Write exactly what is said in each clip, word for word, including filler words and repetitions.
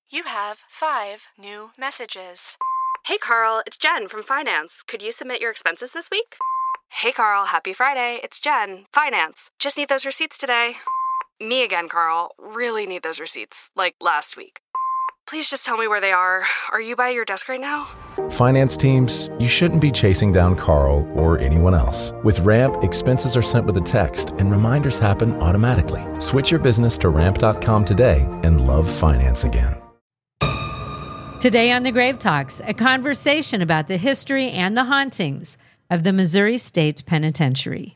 You have five new messages. Hey, Carl, it's Jen from Finance. Could you submit your expenses this week? Hey, Carl, happy Friday. It's Jen, Finance. Just need those receipts today. Me again, Carl. Really need those receipts, like last week. Please just tell me where they are. Are you by your desk right now? Finance teams, you shouldn't be chasing down Carl or anyone else. With Ramp, expenses are sent with a text and reminders happen automatically. Switch your business to ramp dot com today and love finance again. Today on The Grave Talks, a conversation about the history and the hauntings of the Missouri State Penitentiary.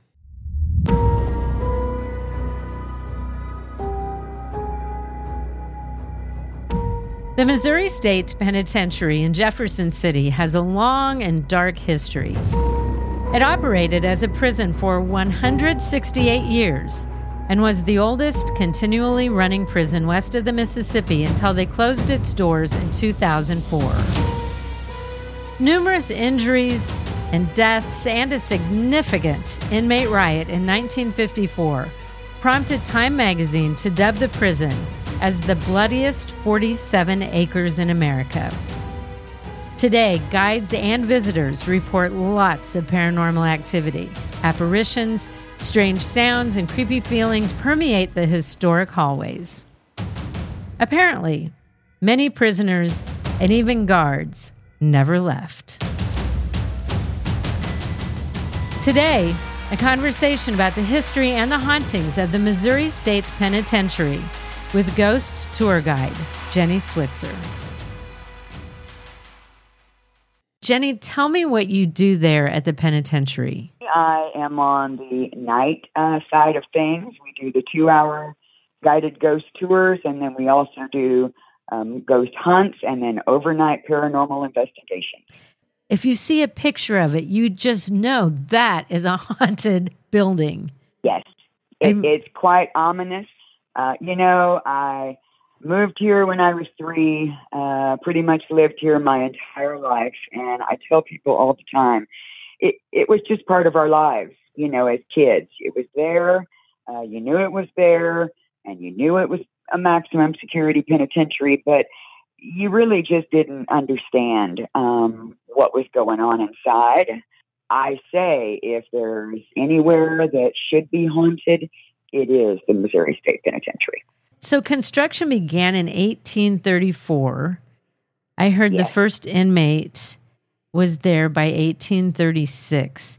The Missouri State Penitentiary in Jefferson City has a long and dark history. It operated as a prison for one hundred sixty-eight years and was the oldest continually running prison west of the Mississippi until they closed its doors in two thousand four. Numerous injuries and deaths and a significant inmate riot in nineteen fifty-four prompted Time magazine to dub the prison as the bloodiest forty-seven acres in America. Today, guides and visitors report lots of paranormal activity. Apparitions, strange sounds, and creepy feelings permeate the historic hallways. Apparently, many prisoners and even guards never left. Today, a conversation about the history and the hauntings of the Missouri State Penitentiary with ghost tour guide Jenny Switzer. Jenny, tell me what you do there at the penitentiary. I am on the night uh, side of things. We do the two-hour guided ghost tours, and then we also do um, ghost hunts and then overnight paranormal investigations. If you see a picture of it, you just know that is a haunted building. Yes, it, it's quite ominous. Uh, you know, I moved here when I was three, uh, pretty much lived here my entire life. And I tell people all the time, it, it was just part of our lives, you know, as kids. It was there. Uh, you knew it was there and you knew it was a maximum security penitentiary, but you really just didn't understand um, what was going on inside. I say if there's anywhere that should be haunted, it is the Missouri State Penitentiary. So construction began in eighteen thirty-four. I heard Yes. the first inmate was there by eighteen thirty-six.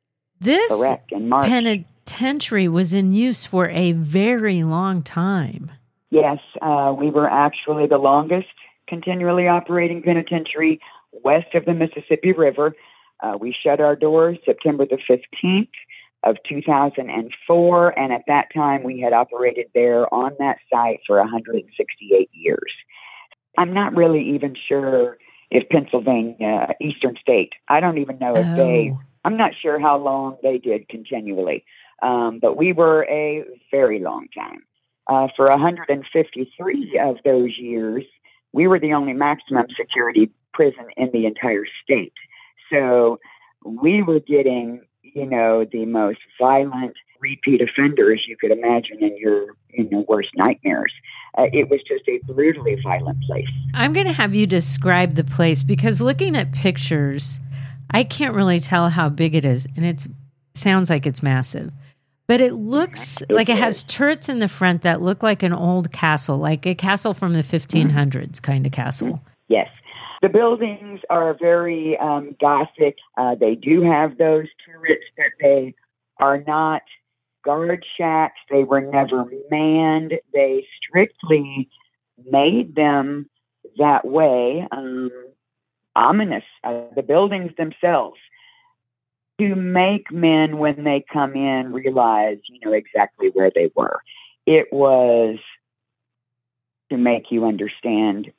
This Correct, in March. penitentiary was in use for a very long time. Yes, uh, we were actually the longest continually operating penitentiary west of the Mississippi River. Uh, we shut our doors September the fifteenth of two thousand four, and at that time we had operated there on that site for one hundred sixty-eight years. I'm not really even sure if Pennsylvania, Eastern State, I don't even know if Oh. they, I'm not sure how long they did continually, um, but we were a very long time. Uh, for one hundred fifty-three of those years, we were the only maximum security prison in the entire state. So we were getting, you know, the most violent repeat offenders you could imagine in your, in your worst nightmares. Uh, it was just a brutally violent place. I'm going to have you describe the place because looking at pictures, I can't really tell how big it is, and it sounds like it's massive. But it looks It like it is. has turrets in the front that look like an old castle, like a castle from the fifteen hundreds kind of castle. Yes. The buildings are very um, Gothic. Uh, they do have those turrets, but they are not guard shacks. They were never manned. They strictly made them that way, um, ominous, uh, the buildings themselves, to make men, when they come in, realize, you know, exactly where they were. It was to make you understand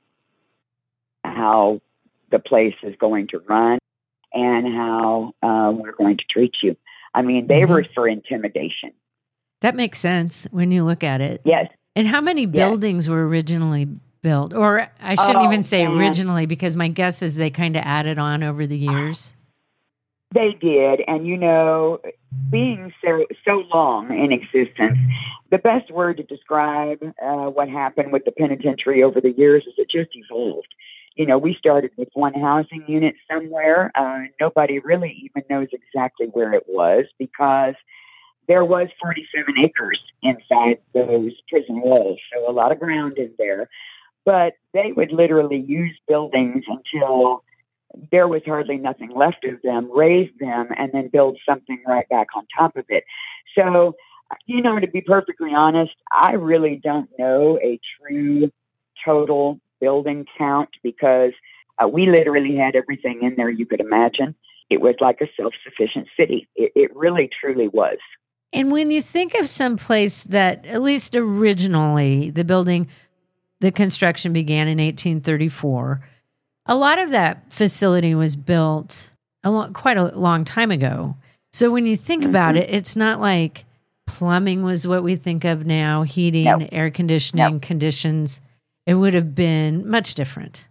how the place is going to run and how uh, we're going to treat you. I mean, they Mm-hmm. were for intimidation. That makes sense when you look at it. Yes. And how many buildings were originally built? Or I shouldn't Oh, even say man. originally because my guess is they kind of added on over the years. They did. And, you know, being so, so long in existence, the best word to describe uh, what happened with the penitentiary over the years is it just evolved. You know, we started with one housing unit somewhere. Uh, nobody really even knows exactly where it was because there was forty-seven acres inside those prison walls. So a lot of ground in there. But they would literally use buildings until there was hardly nothing left of them, raise them, and then build something right back on top of it. So, you know, to be perfectly honest, I really don't know a true total building count because uh, we literally had everything in there you could imagine. It was like a self-sufficient city. It, it really, truly was. And when you think of some place that, at least originally, the building, the construction began in eighteen thirty-four, a lot of that facility was built a long, quite a long time ago. So when you think mm-hmm. about it, it's not like plumbing was what we think of now, heating, nope. air conditioning, nope. conditions. It would have been much different.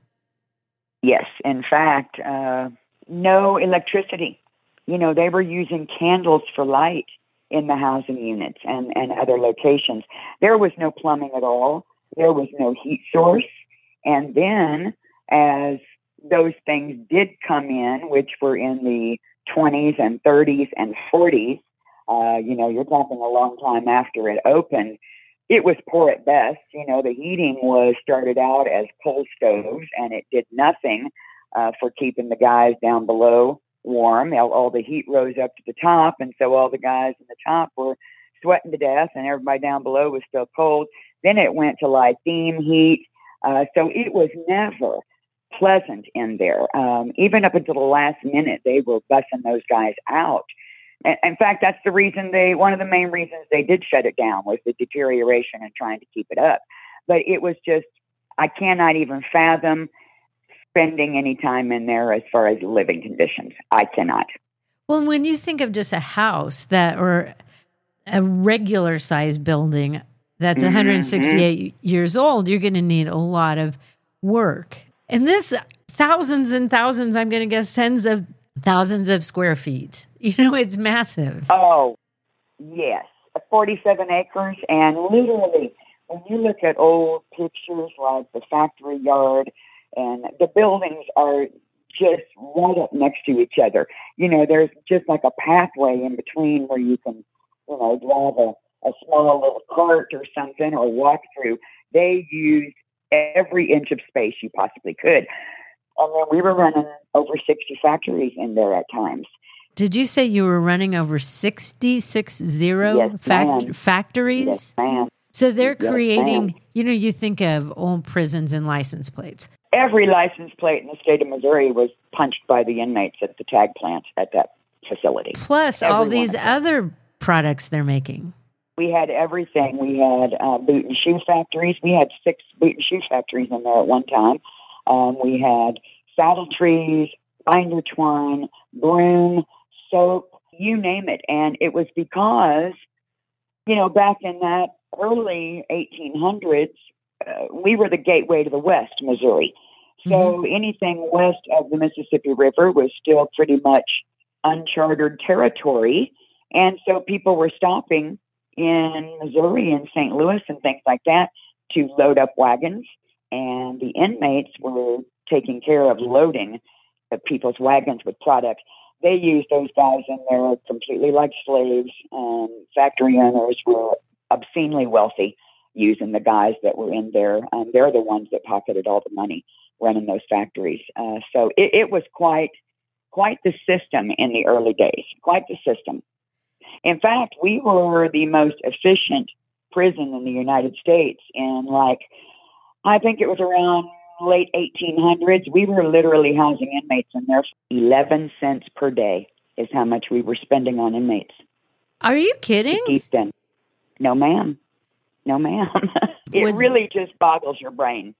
Yes. In fact, uh, no electricity. You know, they were using candles for light in the housing units and, and other locations. There was no plumbing at all. There was no heat source. And then as those things did come in, which were in the twenties and thirties and forties, uh, you know, you're talking a long time after it opened, it was poor at best. You know, the heating was started out as coal stoves, and it did nothing uh, for keeping the guys down below warm. All, all the heat rose up to the top, and so all the guys in the top were sweating to death, and everybody down below was still cold. Then it went to like steam heat. Uh, so it was never pleasant in there. Um, even up until the last minute, they were bussing those guys out. And, in fact, that's the reason they, one of the main reasons they did shut it down was the deterioration and trying to keep it up. But it was just, I cannot even fathom spending any time in there as far as living conditions. I cannot. Well, when you think of just a house that, or a regular size building that's mm-hmm. one hundred sixty-eight years old, you're going to need a lot of work. And this, thousands and thousands, I'm going to guess tens of thousands of square feet. You know, it's massive. Oh, yes. forty-seven acres. And literally, when you look at old pictures like the factory yard, and the buildings are just right up next to each other. You know, there's just like a pathway in between where you can, you know, drive a, a small little cart or something or walk through. They used every inch of space you possibly could. And then we were running over sixty factories in there at times. Did you say you were running over sixty, six zero yes, fact- factories? Yes, ma'am. So they're yes, creating, ma'am. You know, you think of old prisons and license plates. Every license plate in the state of Missouri was punched by the inmates at the tag plant at that facility. Plus Every all these one other products they're making. We had everything. We had uh, boot and shoe factories. We had six boot and shoe factories in there at one time. Um, we had saddle trees, binder twine, broom, soap, you name it. And it was because, you know, back in that early eighteen hundreds, uh, we were the gateway to the West, Missouri. So mm-hmm. anything west of the Mississippi River was still pretty much uncharted territory. And so people were stopping in Missouri and Saint Louis and things like that to load up wagons. And the inmates were taking care of loading the people's wagons with product. They used those guys in there completely like slaves. And factory owners were obscenely wealthy using the guys that were in there. Um, they're the ones that pocketed all the money running those factories. Uh, so it, it was quite, quite the system in the early days, quite the system. In fact, we were the most efficient prison in the United States in like, I think it was around late eighteen hundreds. We were literally housing inmates in there. eleven cents per day is how much we were spending on inmates. Are you kidding? To keep them. No, ma'am. No, ma'am. It was, really just boggles your brain.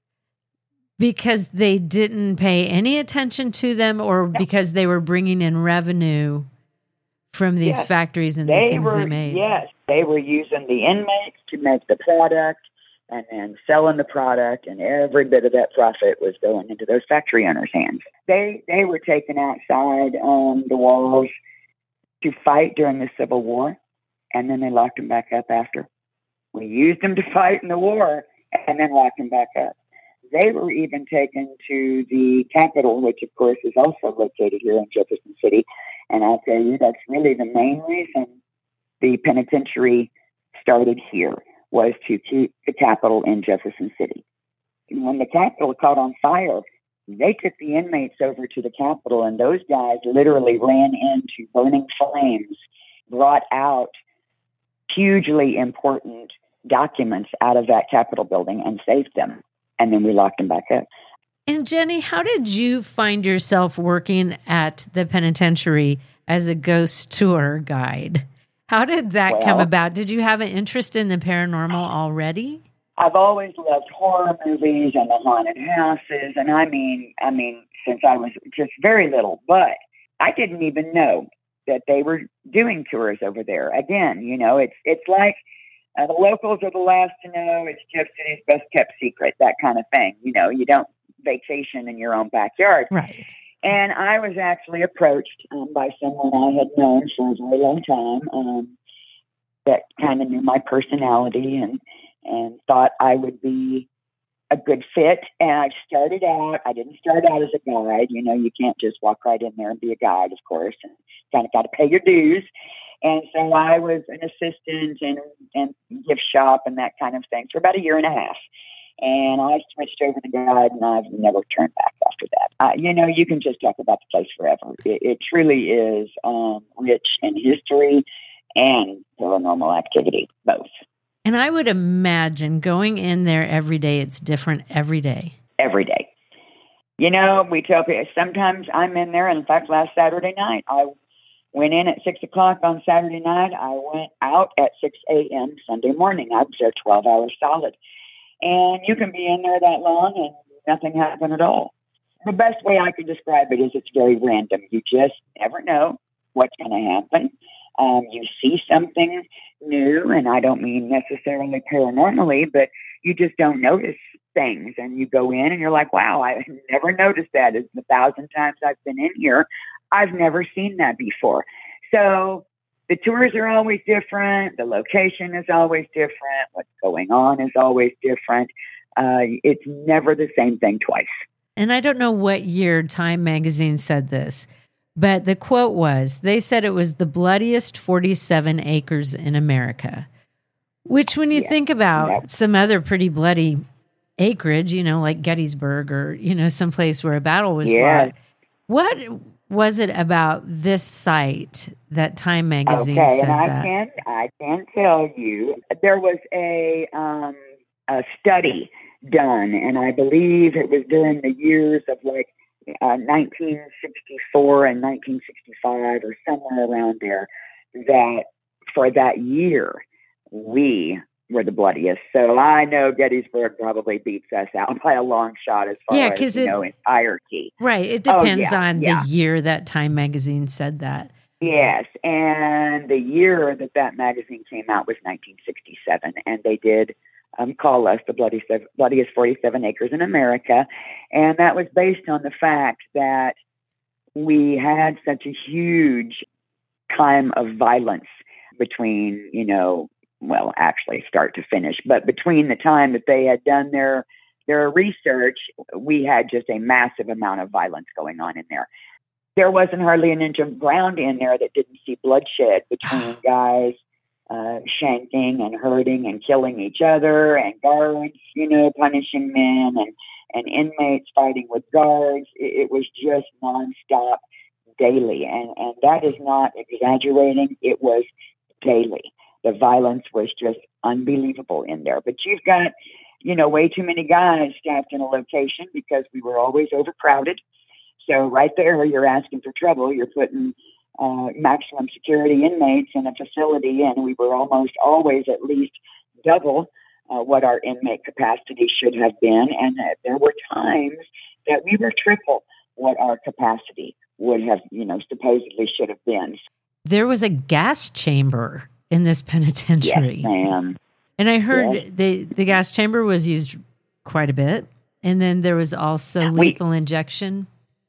Because they didn't pay any attention to them or no. because they were bringing in revenue from these yes. factories and they the things were, they made? Yes, they were using the inmates to make the product. and then selling the product, and every bit of that profit was going into those factory owners' hands. They they were taken outside on the walls to fight during the Civil War, and then they locked them back up after. We used them to fight in the war, and then locked them back up. They were even taken to the Capitol, which, of course, is also located here in Jefferson City. And I'll tell you, that's really the main reason the penitentiary started here, was to keep the Capitol in Jefferson City. And when the Capitol caught on fire, they took the inmates over to the Capitol, and those guys literally ran into burning flames, brought out hugely important documents out of that Capitol building and saved them. And then we locked them back up. And Jenny, how did you find yourself working at the penitentiary as a ghost tour guide? How did that well, come about? Did you have an interest in the paranormal already? I've always loved horror movies and the haunted houses. And I mean, I mean, since I was just very little, but I didn't even know that they were doing tours over there. Again, you know, it's, it's like, Uh, the locals are the last to know. It's Jeff City's best kept secret, that kind of thing. You know, you don't vacation in your own backyard. Right. And I was actually approached um, by someone I had known for a very long time um, that kind of knew my personality and, and thought I would be a good fit. And I started out, I didn't start out as a guide. You know, you can't just walk right in there and be a guide, of course, and kind of got to pay your dues. And so I was an assistant and, and gift shop and that kind of thing for about a year and a half. And I switched over to guide, and I've never turned back after that. Uh, you know, you can just talk about the place forever. It, it truly is um, rich in history and paranormal activity, both. And I would imagine going in there every day, it's different every day. Every day. You know, we tell people, sometimes I'm in there, and in fact, last Saturday night, I went in at six o'clock on Saturday night. I went out at six a.m. Sunday morning. I was there twelve hours solid. And you can be in there that long and nothing happened at all. The best way I could describe it is it's very random. You just never know what's going to happen. Um, you see something new, and I don't mean necessarily paranormally, but you just don't notice things. And you go in and you're like, wow, I never noticed that. It's the thousand times I've been in here, I've never seen that before. So the tours are always different. The location is always different. What's going on is always different. Uh, it's never the same thing twice. And I don't know what year Time magazine said this, but the quote was, they said it was the bloodiest forty-seven acres in America, which when you yeah. think about yep. some other pretty bloody acreage, you know, like Gettysburg or, you know, someplace where a battle was yeah. fought, what was it about this site that Time magazine okay, said and I that? Can, I can tell you, there was a, um, a study done, and I believe it was during the years of like uh, nineteen sixty-four and nineteen sixty-five or somewhere around there, that for that year, we were the bloodiest. So I know Gettysburg probably beats us out by a long shot as far yeah, as, you it, know, entirety. Right. It depends oh, yeah, on yeah. the year that Time magazine said that. Yes. And the year that that magazine came out was nineteen sixty-seven. And they did um, call us the bloody, bloodiest forty-seven acres in America. And that was based on the fact that we had such a huge time of violence between, you know, well, actually start to finish, but between the time that they had done their their research, we had just a massive amount of violence going on in there. There wasn't hardly an inch of ground in there that didn't see bloodshed between guys uh, shanking and hurting and killing each other, and guards, you know, punishing men, and, and inmates fighting with guards. It, it was just nonstop daily. And, and that is not exaggerating. It was daily. The violence was just unbelievable in there. But you've got, you know, way too many guys staffed in a location because we were always overcrowded. So right there, you're asking for trouble. You're putting uh, maximum security inmates in a facility, and we were almost always at least double uh, what our inmate capacity should have been. And uh, there were times that we were triple what our capacity would have, you know, supposedly should have been. There was a gas chamber in this penitentiary. Yes, ma'am. And I heard Yes. the, the gas chamber was used quite a bit. And then there was also We- lethal injection.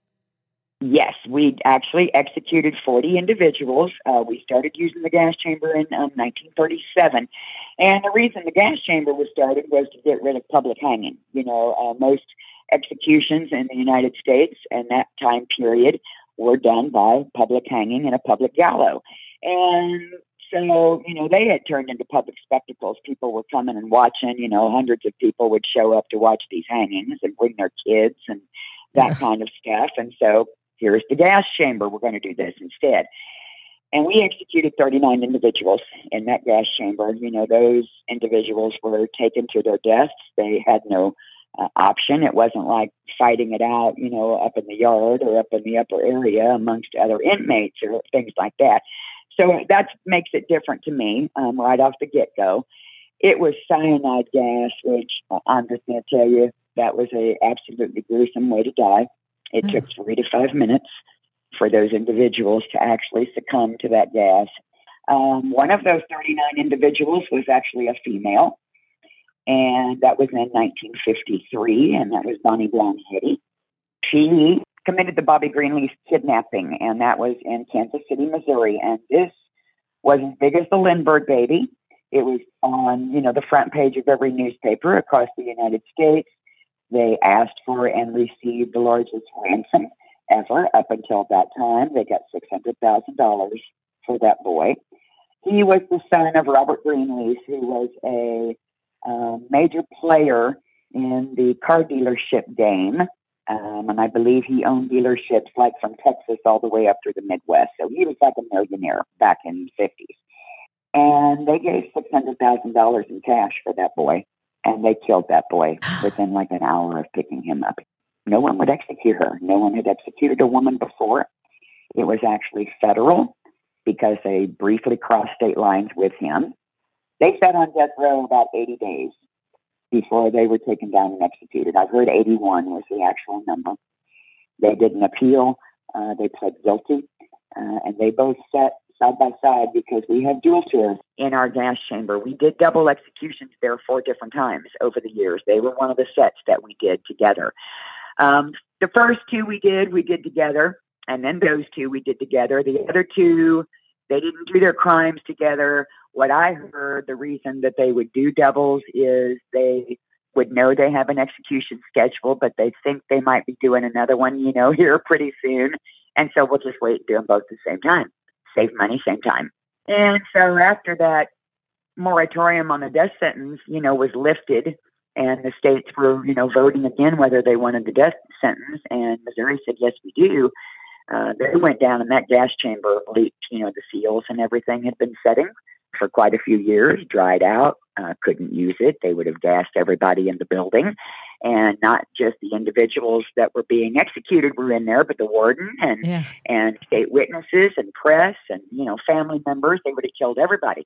Yes, we actually executed forty individuals. Uh, we started using the gas chamber in um, nineteen thirty-seven. And the reason the gas chamber was started was to get rid of public hanging. You know, uh, most executions in the United States in that time period were done by public hanging in a public gallows. And so, you know, they had turned into public spectacles. People were coming and watching, you know, hundreds of people would show up to watch these hangings and bring their kids and that Yeah. kind of stuff. And so here's the gas chamber. We're going to do this instead. And we executed thirty-nine individuals in that gas chamber. You know, those individuals were taken to their deaths. They had no uh, option. It wasn't like fighting it out, you know, up in the yard or up in the upper area amongst other inmates or things like that. So that makes it different to me um, right off the get-go. It was cyanide gas, which uh, I'm just going to tell you, that was a absolutely gruesome way to die. It Mm. took three to five minutes for those individuals to actually succumb to that gas. Um, one of those thirty-nine individuals was actually a female, and that was in nineteen fifty-three, and that was Bonnie Brown Hetty. She committed the Bobby Greenleaf kidnapping, and that was in Kansas City, Missouri, and this was as big as the Lindbergh baby. It was on, you know, the front page of every newspaper across the United States. They asked for and received the largest ransom ever up until that time. They got six hundred thousand dollars for that boy. He was the son of Robert Greenleaf, who was a uh, major player in the car dealership game. Um, and I believe he owned dealerships like from Texas all the way up through the Midwest. So he was like a millionaire back in the fifties. And they gave six hundred thousand dollars in cash for that boy. And they killed that boy within like an hour of picking him up. No one would execute her. No one had executed a woman before. It was actually federal because they briefly crossed state lines with him. They sat on death row about eighty days before they were taken down and executed. I've heard eighty-one was the actual number. They did an appeal. Uh, they pled guilty. Uh, and they both sat side by side because we have dual tours in our gas chamber. We did double executions there four different times over the years. They were one of the sets that we did together. Um, the first two we did, we did together. And then those two we did together. The other two, they didn't do their crimes together. What I heard, the reason that they would do doubles is they would know they have an execution schedule, but they think they might be doing another one, you know, here pretty soon. And so we'll just wait and do them both at the same time. Save money, same time. And so after that moratorium on the death sentence, you know, was lifted and the states were, you know, voting again whether they wanted the death sentence. And Missouri said, yes, we do. Uh, they went down in that gas chamber, leaked, you know, the seals and everything had been setting for quite a few years, dried out, uh, couldn't use it. They would have gassed everybody in the building. And not just the individuals that were being executed were in there, but the warden and Yeah. and state witnesses and press and, you know, family members. They would have killed everybody.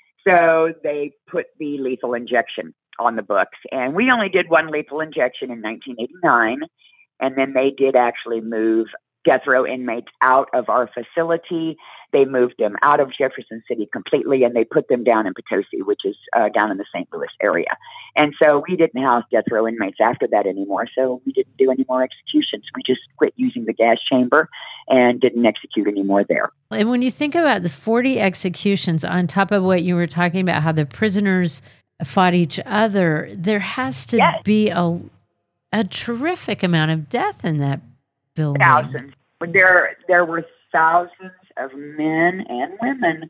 So they put the lethal injection on the books. And we only did one lethal injection in nineteen eighty-nine. And then they did actually move death row inmates out of our facility. They moved them out of Jefferson City completely, and they put them down in Potosi, which is uh, down in the Saint Louis area. And so we didn't house death row inmates after that anymore, so we didn't do any more executions. We just quit using the gas chamber and didn't execute anymore there. And when you think about the forty executions on top of what you were talking about, how the prisoners fought each other, there has to Yes. be a, a terrific amount of death in that building. Thousands. There, there were thousands of men and women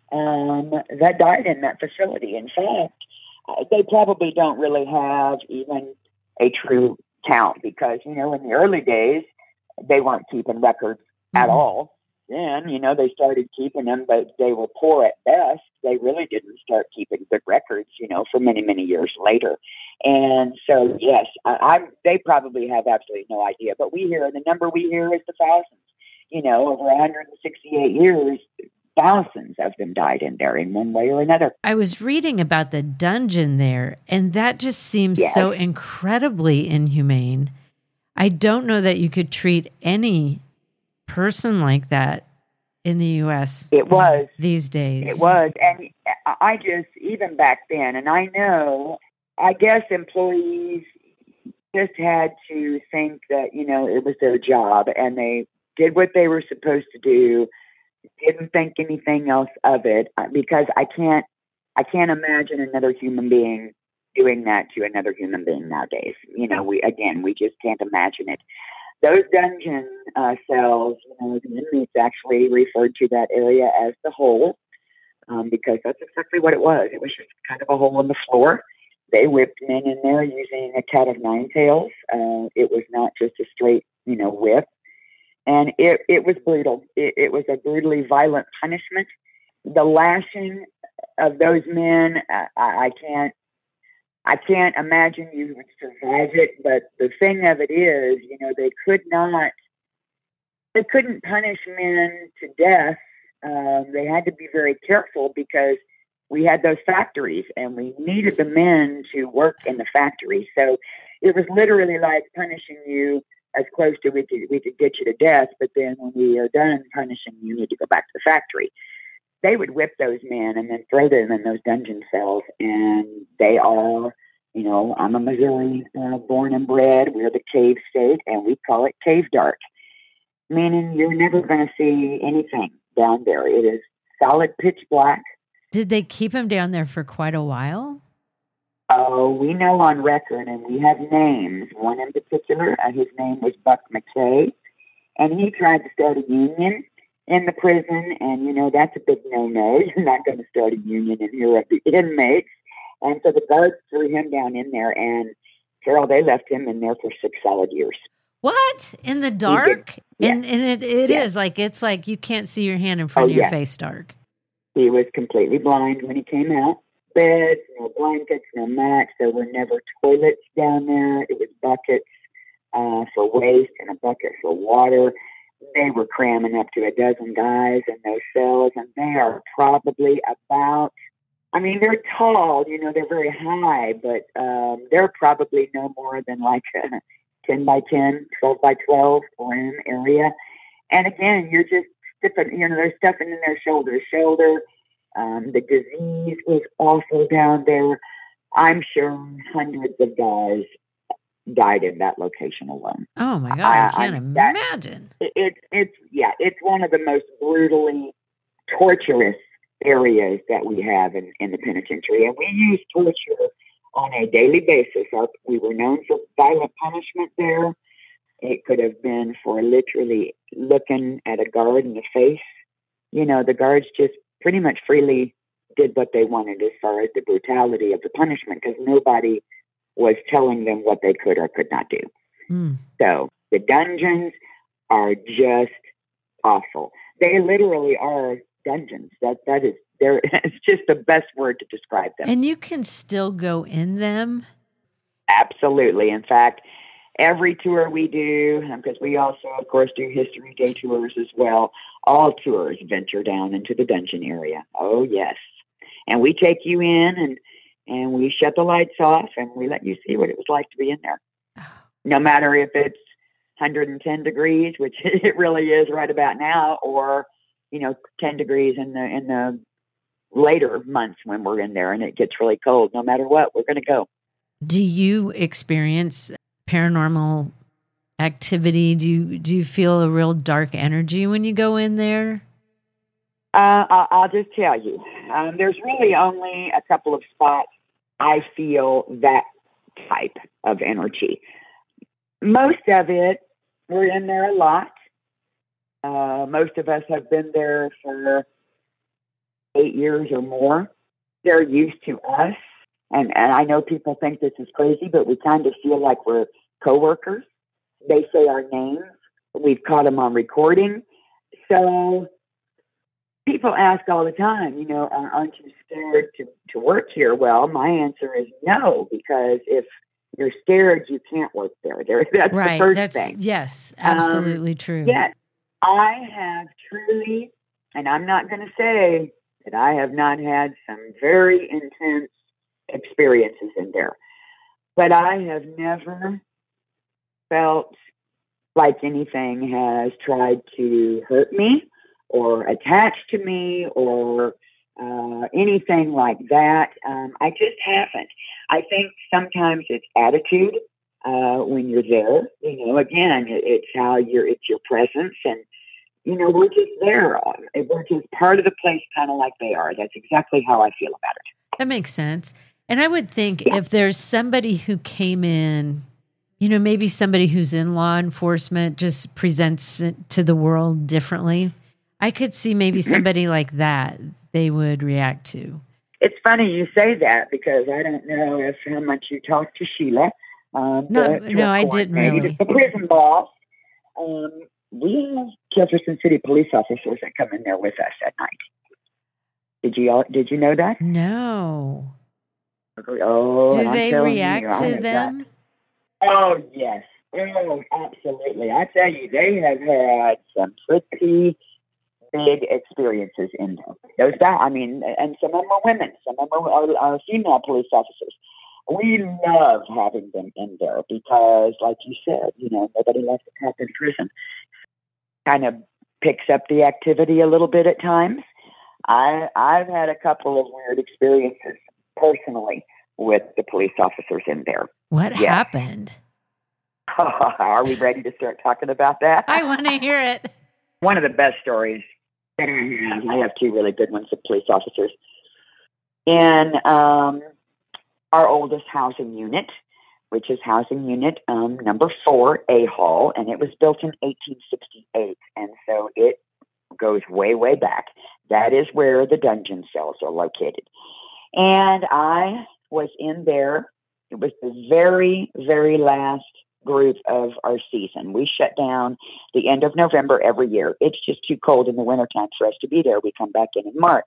um, that died in that facility. In fact, uh, they probably don't really have even a true count because, you know, in the early days, they weren't keeping records at Mhm. all. Then, you know, they started keeping them, but they were poor at best. They really didn't start keeping good records, you know, for many, many years later. And so, yes, I, I'm, they probably have absolutely no idea. But we hear, the number we hear is the thousands. You know, over one hundred sixty-eight years, thousands of them died in there in one way or another. I was reading about the dungeon there, and that just seems Yes. so incredibly inhumane. I don't know that you could treat any person like that in the U S It was. these days. It was. And I I just, even back then, and I know, I guess employees just had to think that, you know, it was their job and they did what they were supposed to do, didn't think anything else of it, because I can't, I can't imagine another human being doing that to another human being nowadays. You know, we, again, we just can't imagine it. Those dungeon uh, cells, you know, the inmates actually referred to that area as the hole, um, because that's exactly what it was. It was just kind of a hole in the floor. They whipped men in there using a cat of nine tails. Uh, it was not just a straight, you know, whip. And it, it was brutal. It, it was a brutally violent punishment. The lashing of those men, I, I can't, I can't imagine you would survive it. But the thing of it is, you know, they could not, they couldn't punish men to death. Um, they had to be very careful because we had those factories and we needed the men to work in the factory. So it was literally like punishing you as close to we could, we could get you to death. But then when we are done punishing you, you need to go back to the factory. They would whip those men and then throw them in those dungeon cells. And they are, you know, I'm a Missouri uh, born and bred. We're the cave state and we call it cave dark, meaning you're never going to see anything down there. It is solid pitch black. Did they keep him down there for quite a while? Oh, we know on record, and we have names. One in particular, uh, his name was Buck McKay, and he tried to start a union in the prison, and, you know, that's a big no-no. You're not going to start a union in here of the inmates. And so the guards threw him down in there, and, Carol, they left him in there for six solid years. What? In the dark? Yeah. And, and it, it Yeah. is, like, it's like you can't see your hand in front Oh, of your yeah. face dark. He was completely blind when he came out. Beds, no blankets, no mats. There were never toilets down there. It was buckets uh, for waste and a bucket for water. They were cramming up to a dozen guys in those cells, and they are probably about, I mean, they're tall, you know, they're very high, but um, they're probably no more than like a ten by ten, twelve by twelve room area. And again, you're just stiffing, you know, they're stuffing in their shoulder, shoulder. Um, the disease was awful down there. I'm sure hundreds of guys died in that location alone. Oh my God, I, I can't I, imagine. That, it, it's, yeah, it's one of the most brutally torturous areas that we have in, in the penitentiary. And we use torture on a daily basis. Our, we were known for violent punishment there. It could have been for literally looking at a guard in the face. You know, the guards just pretty much freely did what they wanted as far as the brutality of the punishment, because nobody was telling them what they could or could not do. Mm. So the dungeons are just awful. They literally are dungeons. That that is, there. It's just the best word to describe them. And you can still go in them? Absolutely. In fact, every tour we do, because we also, of course, do history day tours as well, all tours venture down into the dungeon area. Oh, yes. And we take you in and, and we shut the lights off and we let you see what it was like to be in there. No matter if it's one hundred ten degrees, which it really is right about now, or, you know, ten degrees in the, in the later months when we're in there and it gets really cold. No matter what, we're going to go. Do you experience paranormal activity? Do you, do you feel a real dark energy when you go in there? Uh, I'll, I'll just tell you, um, there's really only a couple of spots I feel that type of energy. Most of it, we're in there a lot. Uh, most of us have been there for eight years or more. They're used to us. And, and I know people think this is crazy, but we kind of feel like we're coworkers. They say our names. We've caught them on recording. So people ask all the time, you know, aren't you scared to, to work here? Well, my answer is no, because if you're scared, you can't work there. there that's right. the first that's, thing. Yes, absolutely um, true. Yes, I have truly, and I'm not going to say that I have not had some very intense experiences in there, but I have never felt like anything has tried to hurt me or attach to me or uh, anything like that. Um, I just haven't. I think sometimes it's attitude uh, when you're there. You know, again, it, it's how you're, it's your presence, and you know, we're just there. We're just part of the place, kind of like they are. That's exactly how I feel about it. That makes sense. And I would think Yeah. if there's somebody who came in, you know, maybe somebody who's in law enforcement just presents it to the world differently. I could see maybe Mm-hmm. somebody like that they would react to. It's funny you say that because I don't know if how much you talked to Sheila. Um, No, the no, I tour didn't coordinator, really. The prison boss. Um, we have Jefferson City police officers that come in there with us at night. Did you all, did you know that? No. Oh, Do and I'm they telling react you, I to have them? got- oh yes, oh absolutely. I tell you, they have had some pretty big experiences in there. Those guys, I mean, and some of them are women, some of them are, are female police officers. We love having them in there because, like you said, you know, nobody left a cop in prison. Kind of picks up the activity a little bit at times. I I've had a couple of weird experiences personally with the police officers in there. What Yes. happened? Are we ready to start talking about that? I want to hear it. One of the best stories that I have, I have two really good ones of police officers. In um, our oldest housing unit, which is housing unit um, number four, A Hall, and it was built in eighteen sixty-eight. And so it goes way, way back. That is where the dungeon cells are located. And I was in there. It was the very, very last group of our season. We shut down the end of November every year. It's just too cold in the wintertime for us to be there. We come back in in March.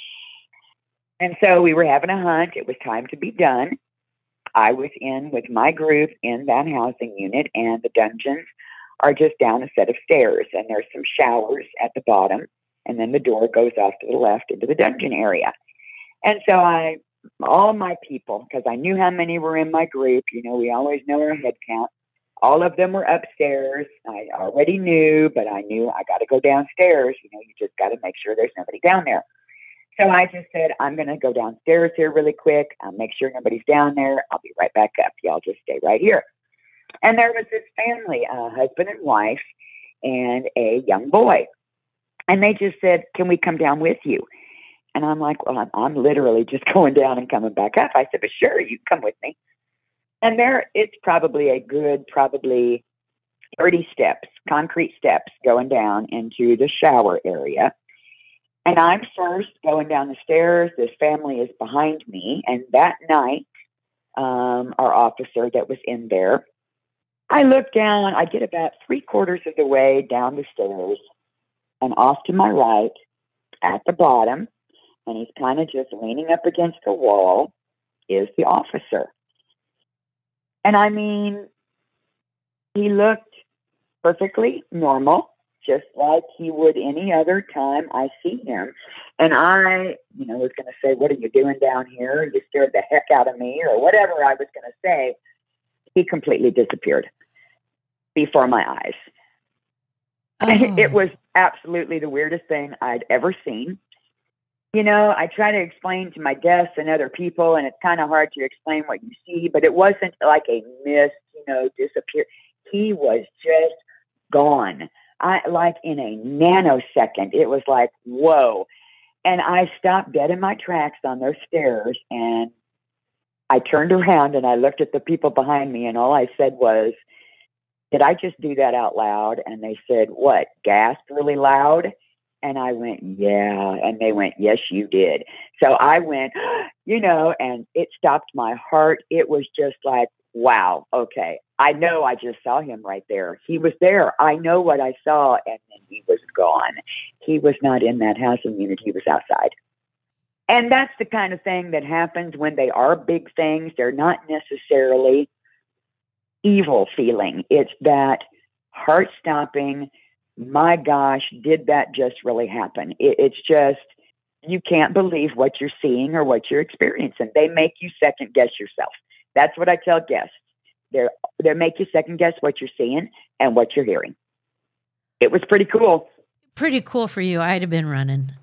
And so we were having a hunt. It was time to be done. I was in with my group in that housing unit, and the dungeons are just down a set of stairs, and there's some showers at the bottom, and then the door goes off to the left into the dungeon area. And so I, all my people, because I knew how many were in my group, you know, we always know our head count. All of them were upstairs. I already knew, but I knew I got to go downstairs. You know, you just got to make sure there's nobody down there. So I just said, I'm going to go downstairs here really quick. I'll make sure nobody's down there. I'll be right back up. Y'all just stay right here. And there was this family, a husband and wife, and a young boy. And they just said, can we come down with you? And I'm like, well, I'm, I'm literally just going down and coming back up. I said, but sure, you can come with me. And there, it's probably a good, probably thirty steps, concrete steps going down into the shower area. And I'm first going down the stairs. This family is behind me. And that night, um, our officer that was in there, I look down, I get about three quarters of the way down the stairs, and off to my right at the bottom, and he's kind of just leaning up against the wall, is the officer. And I mean, he looked perfectly normal, just like he would any other time I see him. And I, you know, was going to say, what are you doing down here? You scared the heck out of me, or whatever I was going to say. He completely disappeared before my eyes. Oh. It was absolutely the weirdest thing I'd ever seen. You know, I try to explain to my guests and other people, and it's kind of hard to explain what you see, but it wasn't like a mist, you know, disappear. He was just gone. I like in a nanosecond. It was like, whoa. And I stopped dead in my tracks on those stairs, and I turned around and I looked at the people behind me, and all I said was, did I just do that out loud? And they said, what, gasped really loud? And I went, yeah. And they went, yes, you did. So I went, you know, and it stopped my heart. It was just like, wow, okay. I know I just saw him right there. He was there. I know what I saw. And then he was gone. He was not in that housing unit. He was outside. And that's the kind of thing that happens when they are big things. They're not necessarily evil feeling. It's that heart-stopping, my gosh, did that just really happen? It, it's just, you can't believe what you're seeing or what you're experiencing. They make you second guess yourself. That's what I tell guests. They're, they make you second guess what you're seeing and what you're hearing. It was pretty cool. Pretty cool for you. I'd have been running.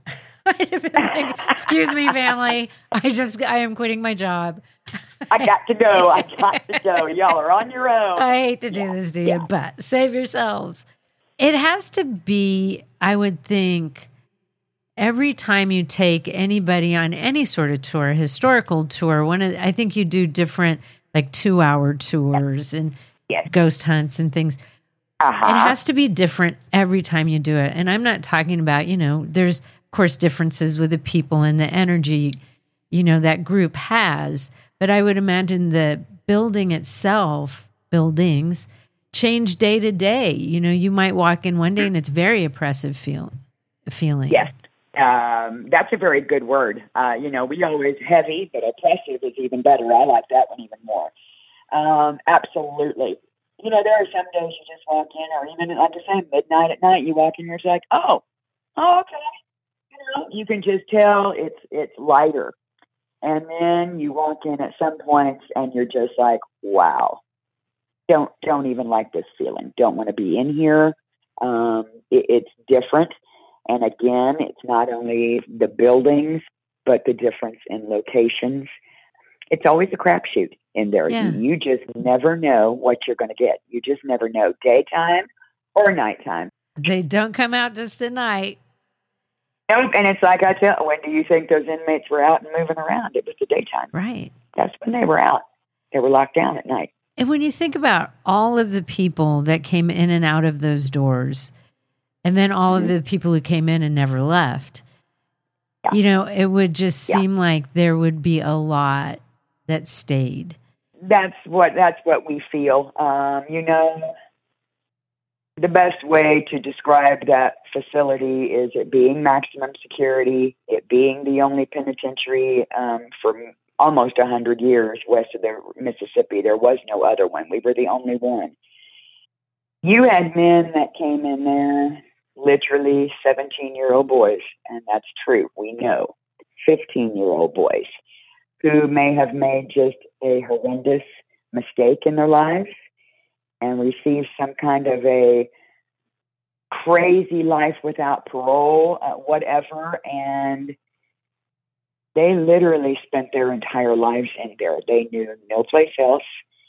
I'd have been like, excuse me, family. I just, I am quitting my job. I got to go. I got to go. Y'all are on your own. I hate to do yeah, this to you, yeah. but save yourselves. It has to be, I would think, every time you take anybody on any sort of tour, historical tour, one of, I think you do different, like two-hour tours and yes. ghost hunts and things. Uh-huh. It has to be different every time you do it. And I'm not talking about, you know, there's, of course, differences with the people and the energy, you know, that group has. But I would imagine the building itself, buildings, change day to day. You know, you might walk in one day and it's very oppressive feel, feeling. Yes. Um, that's a very good word. Uh, you know, we always heavy, but oppressive is even better. I like that one even more. Um, absolutely. You know, there are some days you just walk in, or even, like I say, midnight at night, you walk in, you're just like, oh, oh, okay. You know, you can just tell it's it's lighter. And then you walk in at some points and you're just like, wow, don't don't even like this feeling. Don't want to be in here. Um, it, it's different. And again, it's not only the buildings, but the difference in locations. It's always a crapshoot in there. Yeah. You, you just never know what you're going to get. You just never know, daytime or nighttime. They don't come out just at night. Nope. And it's like I tell, when do you think those inmates were out and moving around? It was the daytime. Right. That's when they were out. They were locked down at night. And when you think about all of the people that came in and out of those doors, and then all mm-hmm. of the people who came in and never left, yeah. you know, it would just seem yeah. like there would be a lot that stayed. That's what that's what we feel. Um, you know, the best way to describe that facility is it being maximum security, it being the only penitentiary um, for almost one hundred years west of the Mississippi. There was no other one. We were the only one. You had men that came in there, literally seventeen-year-old boys, and that's true. We know. fifteen-year-old boys who may have made just a horrendous mistake in their lives and received some kind of a crazy life without parole, uh, whatever, and they literally spent their entire lives in there. They knew no place else.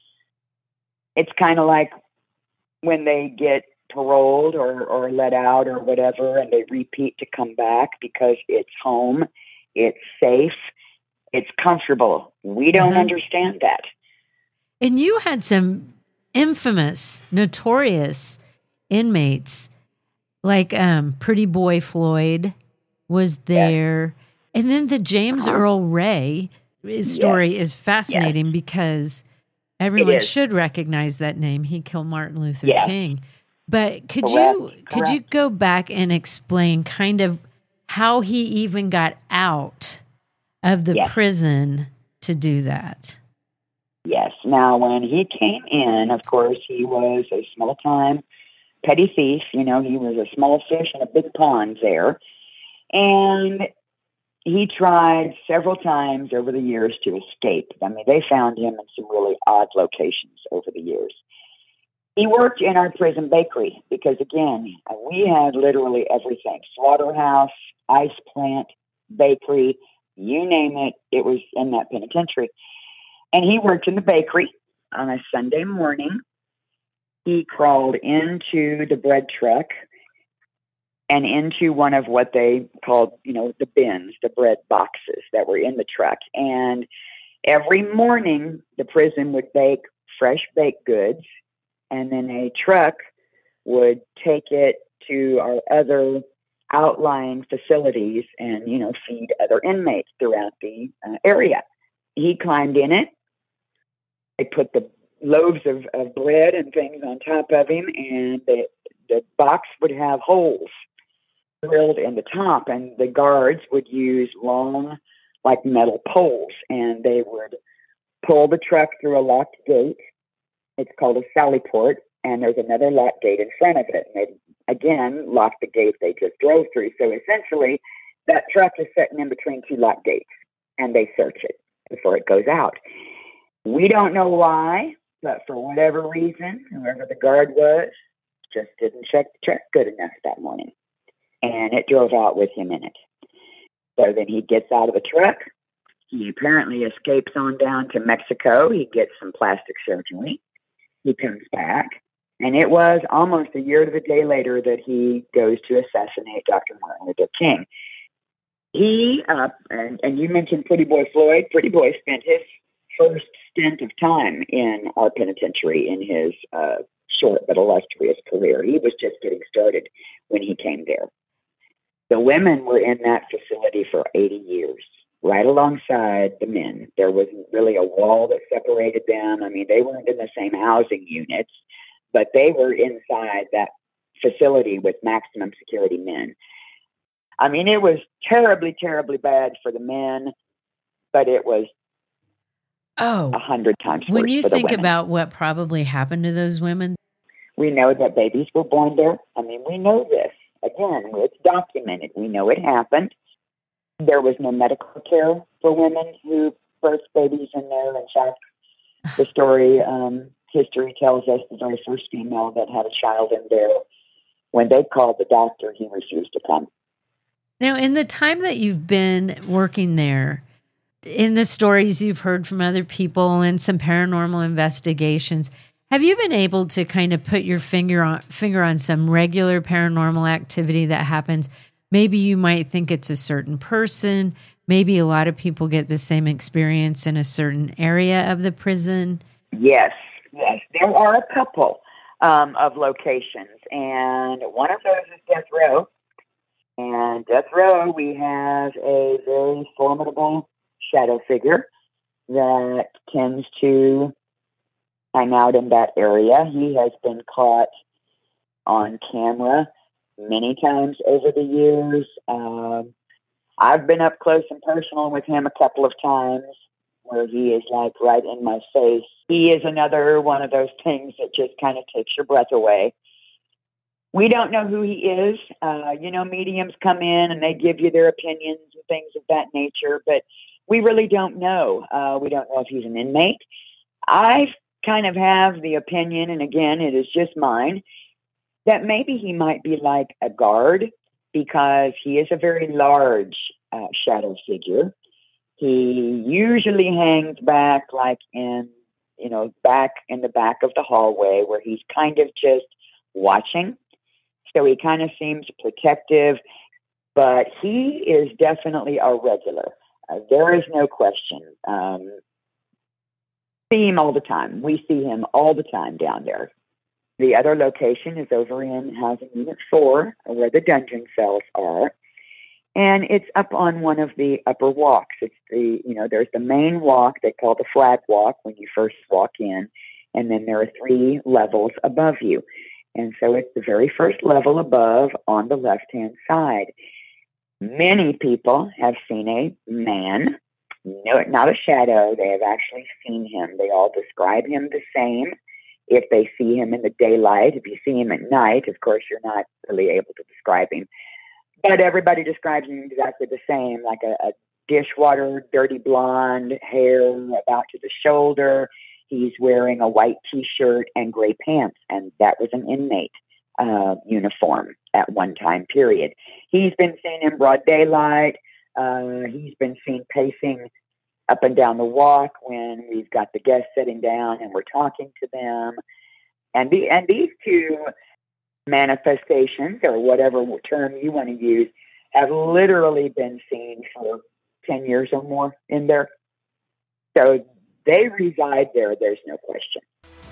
It's kind of like when they get paroled or, or let out or whatever, and they repeat to come back because it's home, it's safe, it's comfortable. We don't mm-hmm. understand that. And you had some infamous, notorious inmates, like um, Pretty Boy Floyd was there. Yes. And then the James uh-huh. Earl Ray story yes. is fascinating yes. because everyone should recognize that name. He killed Martin Luther yes. King. But could Correct. you could Correct. you go back and explain kind of how he even got out of the yes. prison to do that? Yes. Now, when he came in, of course, he was a small-time petty thief. You know, he was a small fish in a big pond there. And he tried several times over the years to escape. I mean, they found him in some really odd locations over the years. He worked in our prison bakery because, again, we had literally everything. Slaughterhouse, ice plant, bakery, you name it, it was in that penitentiary. And he worked in the bakery on a Sunday morning. He crawled into the bread truck and into one of what they called, you know, the bins, the bread boxes that were in the truck. And every morning, the prison would bake fresh baked goods, and then a truck would take it to our other outlying facilities and, you know, feed other inmates throughout the uh, area. He climbed in it. They put the loaves of, of bread and things on top of him, and the, the box would have holes drilled in the top, and the guards would use long, like metal poles, and they would pull the truck through a locked gate. It's called a sally port, and there's another locked gate in front of it. And they, again, lock the gate they just drove through. So essentially, that truck is sitting in between two locked gates, and they search it before it goes out. We don't know why, but for whatever reason, whoever the guard was just didn't check the truck good enough that morning, and it drove out with him in it. So then he gets out of the truck. He apparently escapes on down to Mexico. He gets some plastic surgery. He comes back. And it was almost a year to the day later that he goes to assassinate Doctor Martin Luther King. He, uh, and, and you mentioned Pretty Boy Floyd. Pretty Boy spent his first stint of time in our penitentiary in his uh, short but illustrious career. He was just getting started when he came there. The women were in that facility for eighty years, right alongside the men. There wasn't really a wall that separated them. I mean, they weren't in the same housing units, but they were inside that facility with maximum security men. I mean, it was terribly, terribly bad for the men, but it was oh, a hundred times worse when you for the think women. about what probably happened to those women. We know that babies were born there. I mean, we know this. Again, it's documented. We know it happened. There was no medical care for women who birthed babies in there. In fact, the story, um, history tells us the very first female that had a child in there, when they called the doctor, he refused to come. Now, in the time that you've been working there, in the stories you've heard from other people and some paranormal investigations, have you been able to kind of put your finger on finger on some regular paranormal activity that happens? Maybe you might think it's a certain person. Maybe a lot of people get the same experience in a certain area of the prison. Yes, yes. There are a couple um, of locations, and one of those is Death Row. And Death Row, we have a very formidable shadow figure that tends to hang out in that area. He has been caught on camera many times over the years. Um, I've been up close and personal with him a couple of times where he is like right in my face. He is another one of those things that just kind of takes your breath away. We don't know who he is. Uh, you know, mediums come in and they give you their opinions and things of that nature, but we really don't know. Uh, we don't know if he's an inmate. I kind of have the opinion, and again, it is just mine, that maybe he might be like a guard because he is a very large uh, shadow figure. He usually hangs back like in, you know, back in the back of the hallway where he's kind of just watching. So he kind of seems protective, but he is definitely a regular. Uh, there is no question. Um, see him all the time. We see him all the time down there. The other location is over in Housing Unit four, where the dungeon cells are. And it's up on one of the upper walks. It's the, you know, there's the main walk they call the flag walk when you first walk in. And then there are three levels above you. And so it's the very first level above on the left-hand side. Many people have seen a man, no, not a shadow. They have actually seen him. They all describe him the same. If they see him in the daylight, if you see him at night, of course, you're not really able to describe him. But everybody describes him exactly the same, like a, a dishwater, dirty blonde, hair about to the shoulder. He's wearing a white T-shirt and gray pants, and that was an inmate uh, uniform at one time period. He's been seen in broad daylight. Uh, he's been seen pacing up and down the walk when we've got the guests sitting down and we're talking to them. And the and these two manifestations, or whatever term you want to use, have literally been seen for ten years or more in there. So they reside there, there's no question.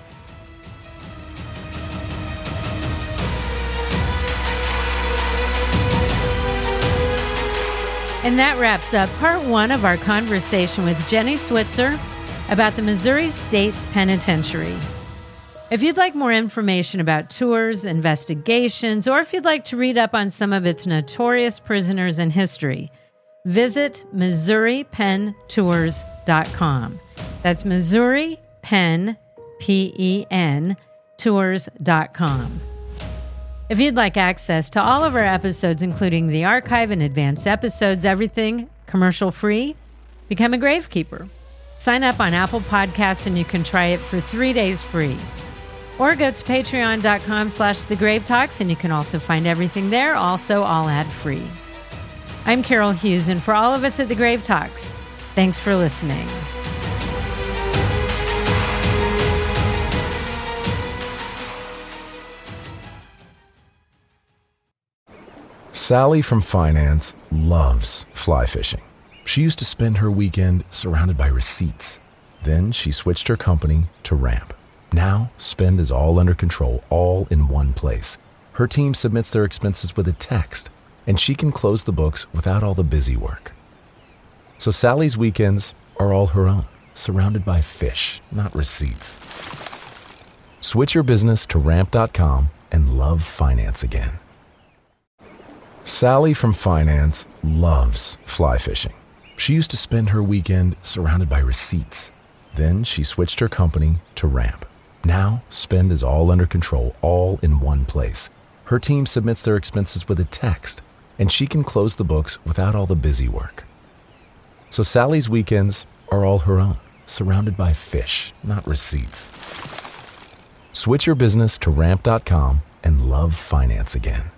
And that wraps up part one of our conversation with Jenny Switzer about the Missouri State Penitentiary. If you'd like more information about tours, investigations, or if you'd like to read up on some of its notorious prisoners in history, visit Missouri Pen Tours dot com. That's Missouri Pen, P E N, Tours dot com. If you'd like access to all of our episodes, including the archive and advanced episodes, everything commercial-free, become a gravekeeper. Sign up on Apple Podcasts and you can try it for three days free. Or go to patreon.com slash the Grave Talks and you can also find everything there, also all ad-free. I'm Carol Hughes, and for all of us at the Grave Talks, thanks for listening. Sally from finance loves fly fishing. She used to spend her weekend surrounded by receipts. Then she switched her company to Ramp. Now, spend is all under control, all in one place. Her team submits their expenses with a text, and she can close the books without all the busy work. So Sally's weekends are all her own, surrounded by fish, not receipts. Switch your business to ramp dot com and love finance again. Sally from finance loves fly fishing. She used to spend her weekend surrounded by receipts. Then she switched her company to Ramp. Now, spend is all under control, all in one place. Her team submits their expenses with a text, and she can close the books without all the busy work. So Sally's weekends are all her own, surrounded by fish, not receipts. Switch your business to ramp dot com and love finance again.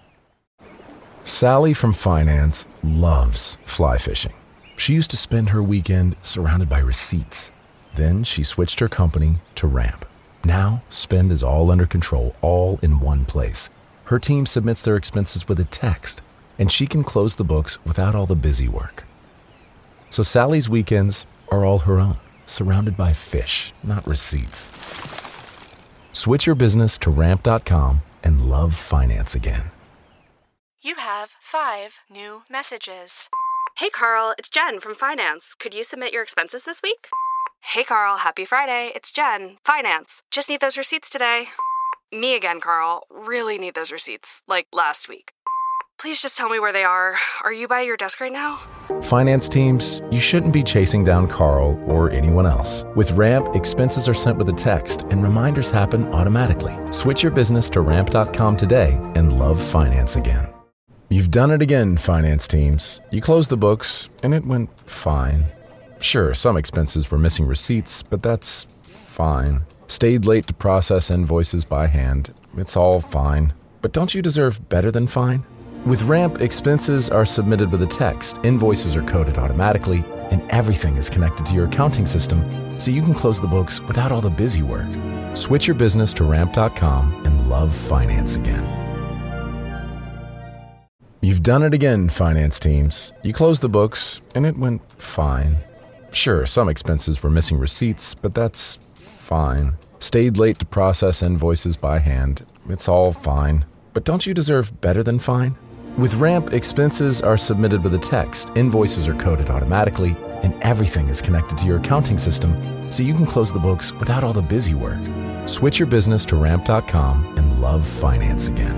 Sally from finance loves fly fishing. She used to spend her weekend surrounded by receipts. Then she switched her company to Ramp. Now, spend is all under control, all in one place. Her team submits their expenses with a text, and she can close the books without all the busy work. So Sally's weekends are all her own, surrounded by fish, not receipts. Switch your business to ramp dot com and love finance again. You have five new messages. Hey, Carl, it's Jen from Finance. Could you submit your expenses this week? Hey, Carl, happy Friday. It's Jen, Finance. Just need those receipts today. Me again, Carl. Really need those receipts, like last week. Please just tell me where they are. Are you by your desk right now? Finance teams, you shouldn't be chasing down Carl or anyone else. With Ramp, expenses are sent with a text and reminders happen automatically. Switch your business to ramp dot com today and love finance again. You've done it again, finance teams. You closed the books and it went fine. Sure, some expenses were missing receipts, but that's fine. Stayed late to process invoices by hand. It's all fine. But don't you deserve better than fine? With Ramp, expenses are submitted with a text, invoices are coded automatically, and everything is connected to your accounting system, so you can close the books without all the busy work. Switch your business to ramp dot com and love finance again. You've done it again, finance teams. You closed the books and it went fine. Sure, some expenses were missing receipts, but that's fine. Stayed late to process invoices by hand. It's all fine. But don't you deserve better than fine? With Ramp, expenses are submitted with a text, invoices are coded automatically, and everything is connected to your accounting system, so you can close the books without all the busy work. Switch your business to ramp dot com and love finance again.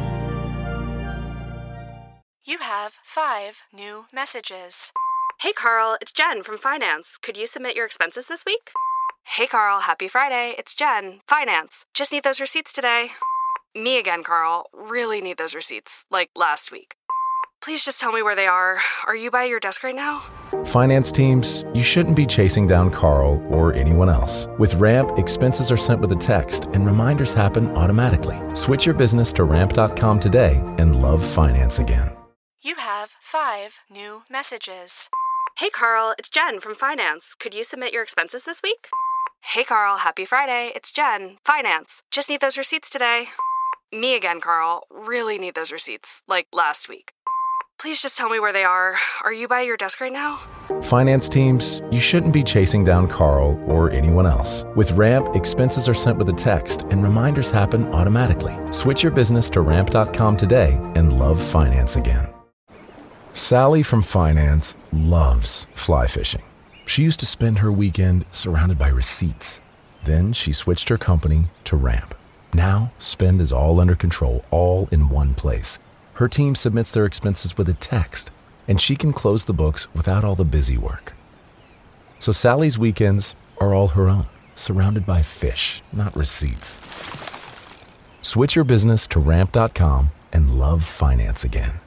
You have five new messages. Hey, Carl, it's Jen from Finance. Could you submit your expenses this week? Hey, Carl, happy Friday. It's Jen, Finance. Just need those receipts today. Me again, Carl. Really need those receipts, like last week. Please just tell me where they are. Are you by your desk right now? Finance teams, you shouldn't be chasing down Carl or anyone else. With Ramp, expenses are sent with a text and reminders happen automatically. Switch your business to ramp dot com today and love finance again. You have five new messages. Hey, Carl, it's Jen from Finance. Could you submit your expenses this week? Hey, Carl, happy Friday. It's Jen, Finance. Just need those receipts today. Me again, Carl. Really need those receipts, like last week. Please just tell me where they are. Are you by your desk right now? Finance teams, you shouldn't be chasing down Carl or anyone else. With Ramp, expenses are sent with a text and reminders happen automatically. Switch your business to ramp dot com today and love finance again. Sally from finance loves fly fishing. She used to spend her weekend surrounded by receipts. Then she switched her company to Ramp. Now, spend is all under control, all in one place. Her team submits their expenses with a text, and she can close the books without all the busy work. So Sally's weekends are all her own, surrounded by fish, not receipts. Switch your business to ramp dot com and love finance again.